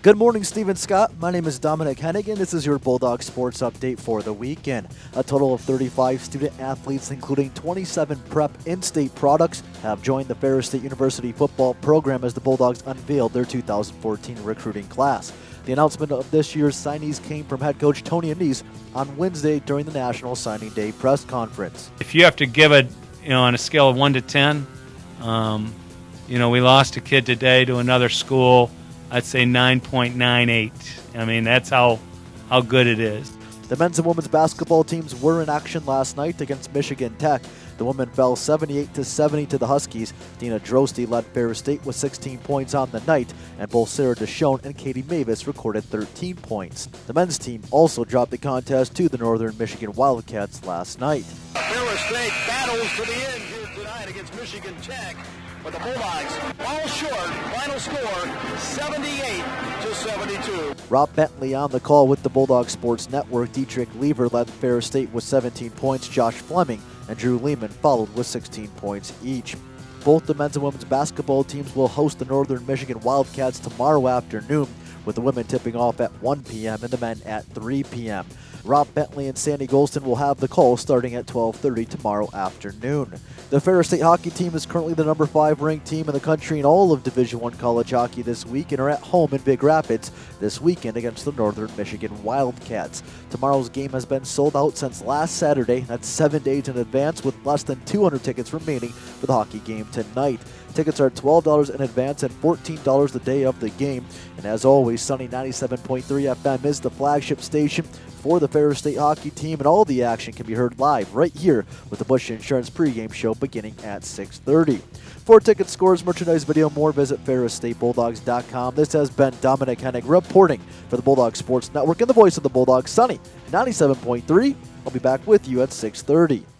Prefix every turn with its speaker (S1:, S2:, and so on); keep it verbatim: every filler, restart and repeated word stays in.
S1: Good morning, Stephen Scott. My name is Dominic Hennigan. This is your Bulldog Sports Update for the weekend. A total of thirty-five student athletes, including twenty-seven prep in-state products, have joined the Ferris State University football program as the Bulldogs unveiled their two thousand fourteen recruiting class. The announcement of this year's signees came from head coach Tony Annese on Wednesday during the National Signing Day press conference.
S2: If you have to give it, you know, on a scale of one to ten, um, you know, we lost a kid today to another school. I'd say nine point nine eight. I mean, that's how how good it is.
S1: The men's and women's basketball teams were in action last night against Michigan Tech. The women fell seventy-eight to seventy to the Huskies. Dina Drosty led Ferris State with sixteen points on the night, and both Sarah Deshone and Katie Mavis recorded thirteen points. The men's team also dropped the contest to the Northern Michigan Wildcats last night.
S3: Ferris State battles to the end here tonight against Michigan Tech. But the Bulldogs fall short. Final score, seventy-eight to seventy-two.
S1: Rob Bentley on the call with the Bulldog Sports Network. Dietrich Lever led Ferris State with seventeen points. Josh Fleming and Drew Lehman followed with sixteen points each. Both the men's and women's basketball teams will host the Northern Michigan Wildcats tomorrow afternoon, with the women tipping off at one p.m. and the men at three p.m. Rob Bentley and Sandy Golston will have the call starting at twelve thirty tomorrow afternoon. The Ferris State hockey team is currently the number five ranked team in the country in all of Division One college hockey this week and are at home in Big Rapids this weekend against the Northern Michigan Wildcats. Tomorrow's game has been sold out since last Saturday. That's seven days in advance, with less than two hundred tickets remaining for the hockey game tonight. Tickets are twelve dollars in advance and fourteen dollars the day of the game. And as always, Sunny ninety-seven point three F M is the flagship station for the Ferris State hockey team, and all the action can be heard live right here with the Bush Insurance pregame show beginning at six thirty. For ticket scores, merchandise, video, more, visit ferris state bulldogs dot com. This has been Dominic Hennig reporting for the Bulldog Sports Network and the voice of the Bulldogs, Sunny ninety-seven point three. I'll be back with you at six thirty.